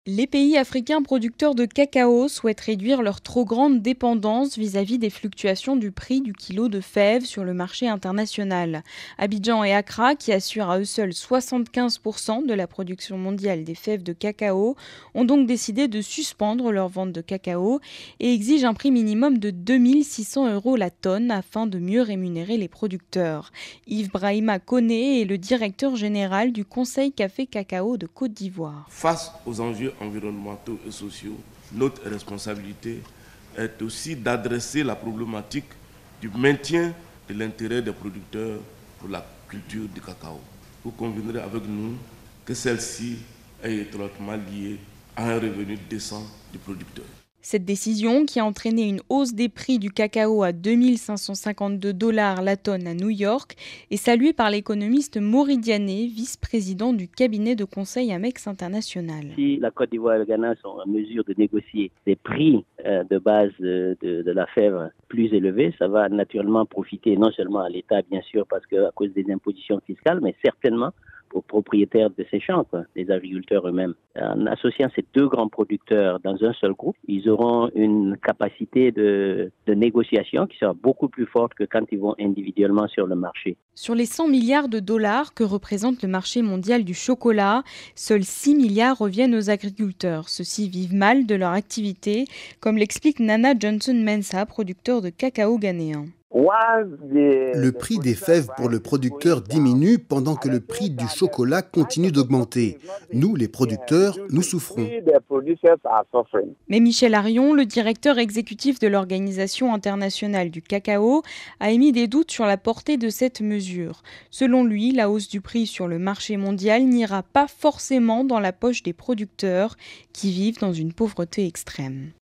Les pays africains producteurs de cacao souhaitent réduire leur trop grande dépendance vis-à-vis des fluctuations du prix du kilo de fèves sur le marché international. Abidjan et Accra, qui assurent à eux seuls 75% de la production mondiale des fèves de cacao, ont donc décidé de suspendre leur vente de cacao et exigent un prix minimum de 2 600 € la tonne afin de mieux rémunérer les producteurs. Yves Brahima Koné est le directeur général du Conseil Café Cacao de Côte d'Ivoire. Face aux enjeux environnementaux et sociaux, notre responsabilité est aussi d'adresser la problématique du maintien de l'intérêt des producteurs pour la culture du cacao. Vous conviendrez avec nous que celle-ci est étroitement liée à un revenu décent du producteur. Cette décision, qui a entraîné une hausse des prix du cacao à 2 552 $ la tonne à New York, est saluée par l'économiste Maury Diané, vice-président du cabinet de conseil Amex International. Si la Côte d'Ivoire et le Ghana sont en mesure de négocier des prix de base de la fève plus élevés, ça va naturellement profiter non seulement à l'État, bien sûr, parce qu'à cause des impositions fiscales, mais certainement aux propriétaires de ces champs, les agriculteurs eux-mêmes. En associant ces deux grands producteurs dans un seul groupe, ils auront une capacité de négociation qui sera beaucoup plus forte que quand ils vont individuellement sur le marché. Sur les 100 milliards de dollars que représente le marché mondial du chocolat, seuls 6 milliards reviennent aux agriculteurs. Ceux-ci vivent mal de leur activité, comme l'explique Nana Johnson-Mensah, producteur de cacao ghanéen. Le prix des fèves pour le producteur diminue pendant que le prix du chocolat continue d'augmenter. Nous, les producteurs, nous souffrons. Mais Michel Arion, le directeur exécutif de l'Organisation internationale du cacao, a émis des doutes sur la portée de cette mesure. Selon lui, la hausse du prix sur le marché mondial n'ira pas forcément dans la poche des producteurs qui vivent dans une pauvreté extrême.